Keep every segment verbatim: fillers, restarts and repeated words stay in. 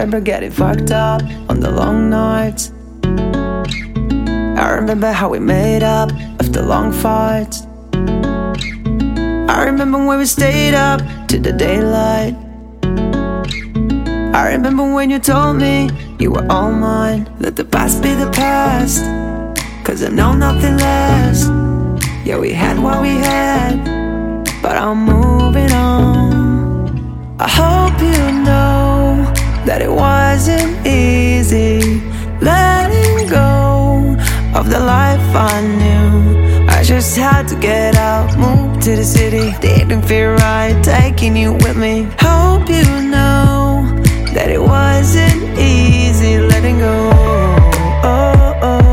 remember getting fucked up on the long nights. I remember how we made up after long fights. I remember when we stayed up to the daylight. I remember when you told me you were all mine. Let the past be the past, 'cause I know nothing lasts. Yeah, we had what we had, but I'm moving on. I hope you know that it wasn't easy letting go of the life I knew. I just had to get out, move to the city. Didn't feel right taking you with me. Hope you know that it wasn't easy letting go. Oh, oh.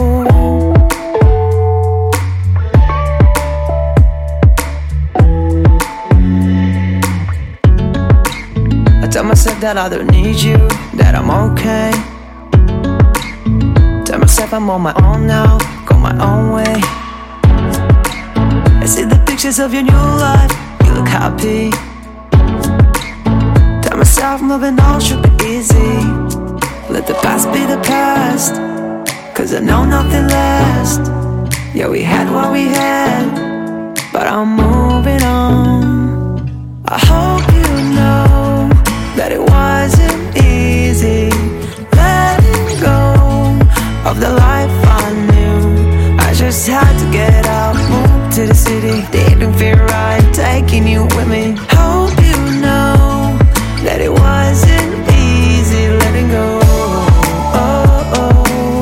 I tell myself that I don't need you, that I'm okay. Tell myself I'm on my own now, go my own way. I see the pictures of your new life, you look happy. Tell myself moving on should be easy. Let the past be the past, 'cause I know nothing lasts. Yeah, we had what we had, but I'm moving on. I hope you know that it wasn't easy letting go of the life I knew. I just had to get out, move to the city. Didn't feel right taking you with me. Hope you know that it wasn't easy letting go. Oh, oh.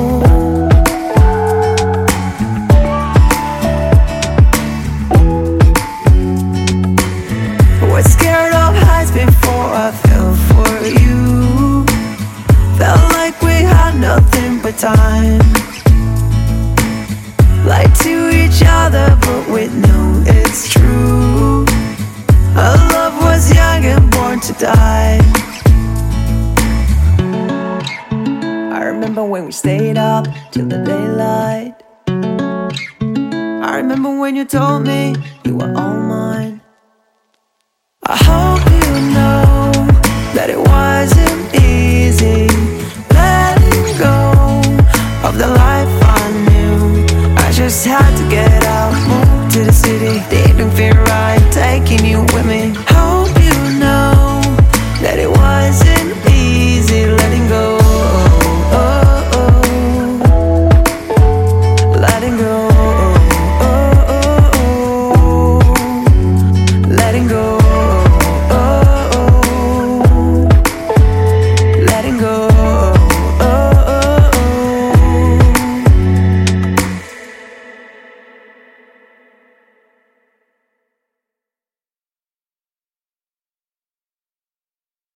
Was scared of heights before I fell for you. Felt like we had nothing but time. Lied to each other, but we knew it's true. Our love was young and born to die. I remember when we stayed up till the daylight. I remember when you told me you were all mine. I hope you know that it wasn't easy letting go of the life I knew. I just had to